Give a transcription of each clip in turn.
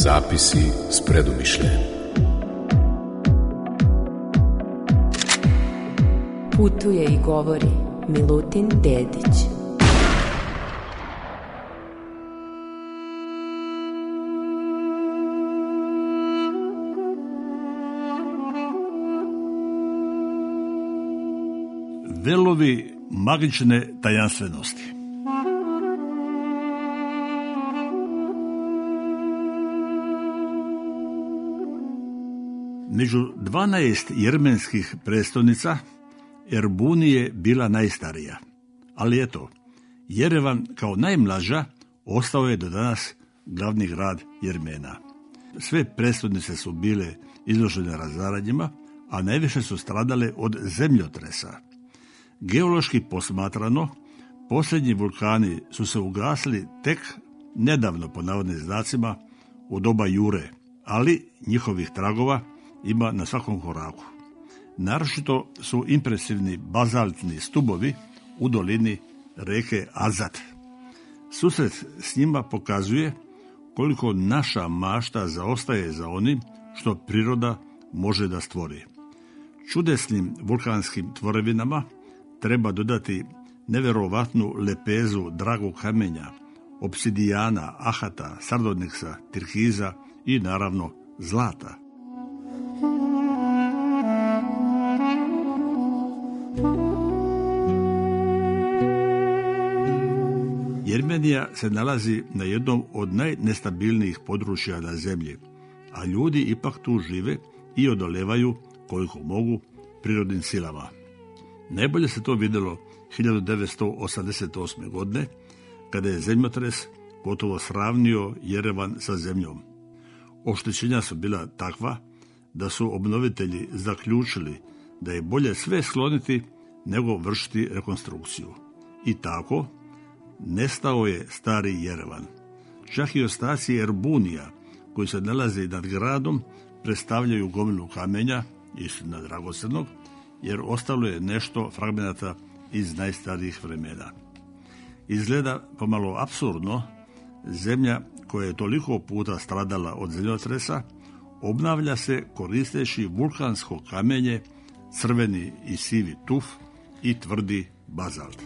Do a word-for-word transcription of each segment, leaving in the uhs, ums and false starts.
Zapisi s predumišljajem. Putuje i govori Milutin Dedić. Velovi magične tajanstvenosti. Među dvanaest jermenskih prestolnica Erbun je bila najstarija, ali eto, Jerevan kao najmlađa ostao je do danas glavni grad Jermena. Sve prestolnice su bile izložene razaranjima, a najviše su stradale od zemljotresa. Geološki posmatrano, posljednji vulkani su se ugasili tek nedavno, po navodnim znacima, u doba Jure, ali njihovih tragova ima na svakom koraku. Naročito su impresivni bazaltni stubovi u dolini reke Azat. Susret s njima pokazuje koliko naša mašta zaostaje za onim što priroda može da stvori. Čudesnim vulkanskim tvorevinama treba dodati neverovatnu lepezu dragog kamenja, obsidijana, ahata, sardoniksa, tirkiza i naravno zlata. Jermenija se nalazi na jednom od najnestabilnijih područja na zemlji, a ljudi ipak tu žive i odolevaju koliko mogu prirodnim silama. Najbolje se to vidjelo hiljadu devetsto osamdeset osme. godine, kada je zemljotres gotovo sravnio Jerevan sa zemljom. Oštećenja su bila takva da su obnovitelji zaključili da je bolje sve skloniti nego vršiti rekonstrukciju. I tako nestao je stari Jerevan. Čak i ostaci Erbunija, koji se nalaze nad gradom, predstavljaju gomilu kamenja, istina dragocjenog, jer ostalo je nešto fragmenata iz najstarijih vremena. Izgleda pomalo apsurdno, zemlja koja je toliko puta stradala od zemljotresa obnavlja se koristeći vulkansko kamenje, crveni i sivi tuf i tvrdi bazalt.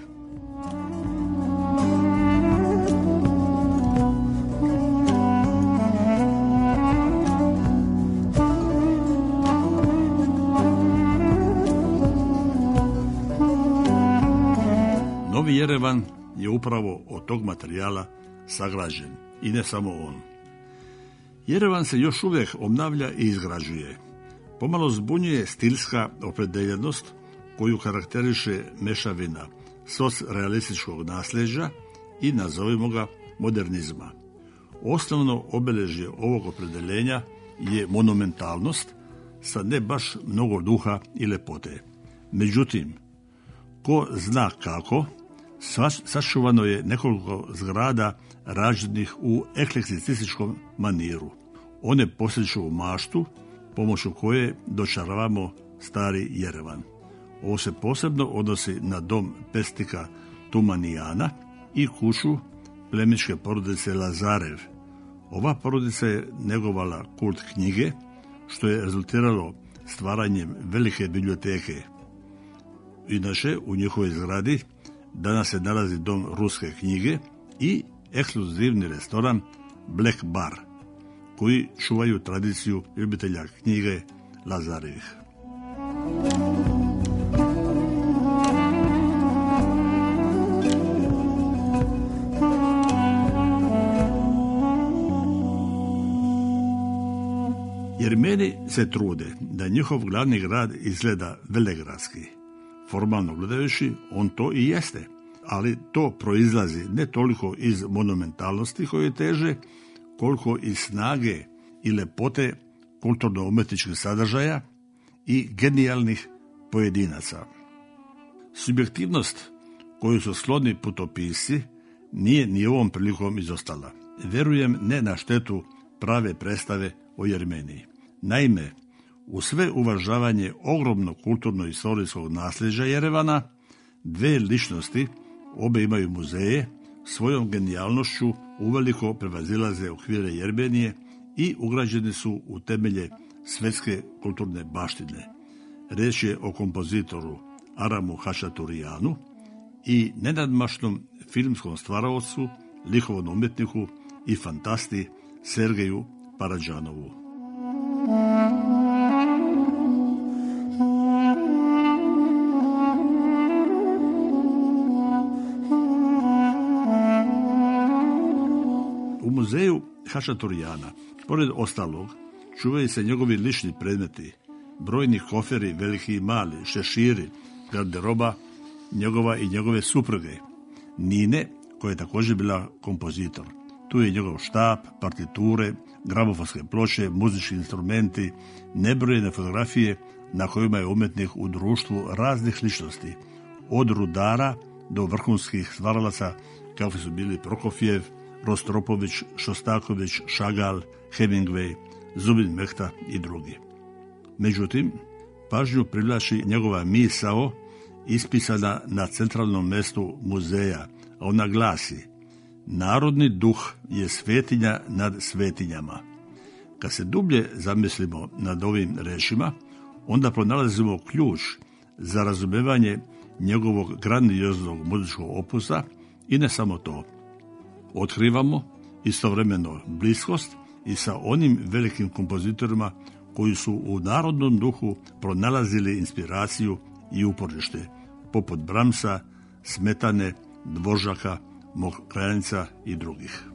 Novi Jerevan je upravo od tog materijala sagrađen, i ne samo on. Jerevan se još uvijek obnavlja i izgrađuje. Pomalo zbunjuje stilska opredeljenost koju karakteriše mešavina socrealističkog nasljeđa i, nazovimo ga, modernizma. Osnovno obilježje ovog opredeljenja je monumentalnost sa ne baš mnogo duha i lepote. Međutim, ko zna kako, sačuvano je nekoliko zgrada rađenih u eklekticističkom maniru. One posjeću maštu, pomoću koje dočaravamo stari Jerevan. Ovo se posebno odnosi na dom pesnika Tumanijana i kuću plemićke porodice Lazarev. Ova porodica je negovala kult knjige, što je rezultiralo stvaranjem velike biblioteke. Inače, u njihovoj zgradi danas se nalazi dom ruske knjige i ekskluzivni restoran Black Bar, koji čuvaju tradiciju ljubitelja knjige Lazarevih. Jermeni se trude da njihov glavni grad izgleda velegradski. Formalno gledajući, on to i jeste, ali to proizlazi ne toliko iz monumentalnosti koje teže, koliko iz snage i lepote kulturno-umetničkih sadržaja i genijalnih pojedinaca. Subjektivnost koju su skloni putopisci nije ni ovom prilikom izostala. Vjerujem, ne na štetu prave predstave o Jermeniji. Naime, u sve uvažavanje ogromnog kulturno-istorijskog nasljeđa Jerevana, dve ličnosti, obe imaju muzeje, svojom genijalnošću uveliko prevazilaze okvire Jermenije i ugrađeni su u temelje svetske kulturne baštine. Riječ je o kompozitoru Aramu Hašaturijanu i nenadmašnom filmskom stvaraocu, likovnom umjetniku i fantasti Sergeju Paradžanovu. U muzeju Hašaturijana, pored ostalog, čuvaju se njegovi lični predmeti, brojni koferi, veliki i mali, šeširi, garderoba njegova i njegove supruge, Nine, koja je također bila kompozitor. Tu je njegov štap, partiture, gramofonske ploče, muzički instrumenti, nebrojene fotografije na kojima je umjetnik u društvu raznih ličnosti, od rudara do vrhunskih stvaralaca kao su bili Prokofjev, Rostropović, Šostaković, Šagal, Hemingway, Zubin Mehta i drugi. Međutim, pažnju privlači njegova misao ispisana na centralnom mjestu muzeja, a ona glasi: narodni duh je svetinja nad svetinjama. Kad se dublje zamislimo nad ovim rečima, onda pronalazimo ključ za razumevanje njegovog grandioznog muzičkog opusa i ne samo to. Otkrivamo istovremeno bliskost i sa onim velikim kompozitorima koji su u narodnom duhu pronalazili inspiraciju i uporište, poput Brahmsa, Smetane, Dvořaka, Mokrajanca i drugih.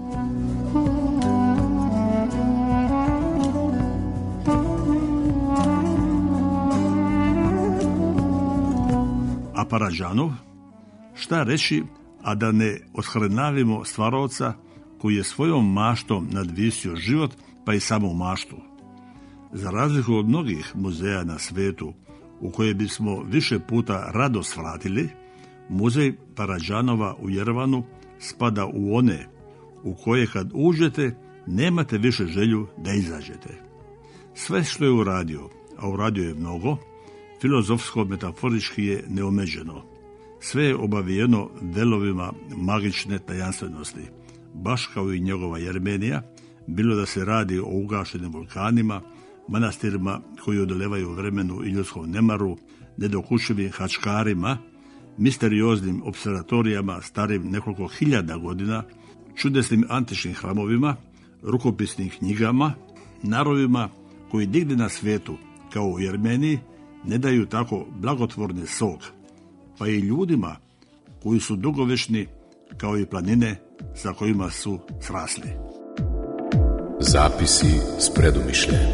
A Paradžanov, šta reći, a da ne odhranavimo stvaraoca koji je svojom maštom nadvisio život, pa i samu maštu. Za razliku od mnogih muzeja na svijetu, u koje bismo više puta rado svratili, muzej Paradžanova u Jerevanu spada u one u koje kad uđete nemate više želju da izađete. Sve što je uradio, a uradio je mnogo, filozofsko-metaforički je neomeđeno. Sve je obavijeno velovima magične tajanstvenosti, baš kao i njegova Jermenija, bilo da se radi o ugašenim vulkanima, manastirima koji odolevaju vremenu i ljudskom nemaru, nedokučivim hačkarima, misterioznim observatorijama starim nekoliko hiljada godina, čudesnim antičnim hramovima, rukopisnim knjigama, narovima koji nigdje na svijetu, kao u Jermeniji, ne daju tako blagotvorni sok, pa i ljudima koji su dugovečni kao i planine sa kojima su srasli. Zapisi s Predumišljem.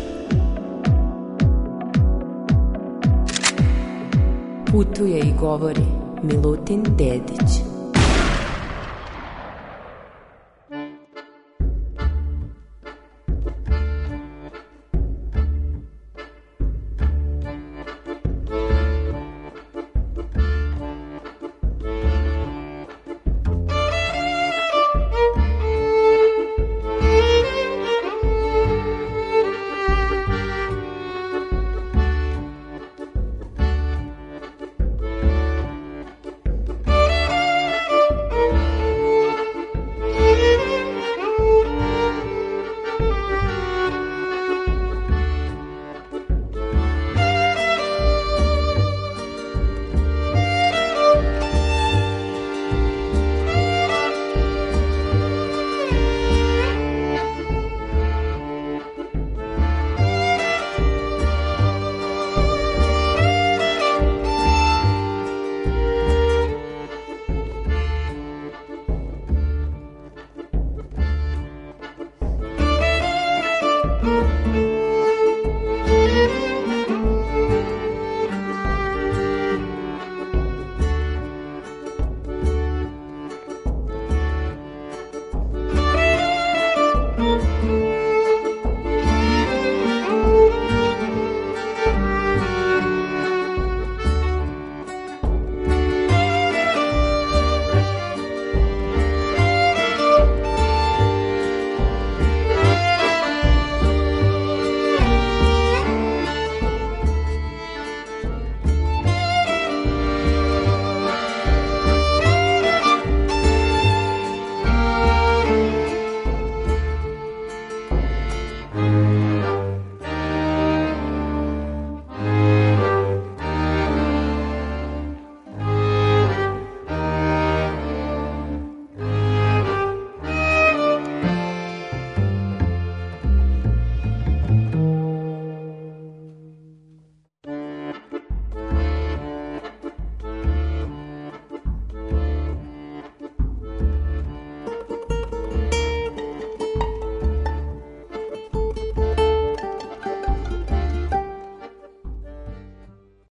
Putuje i govori Milutin Dedić.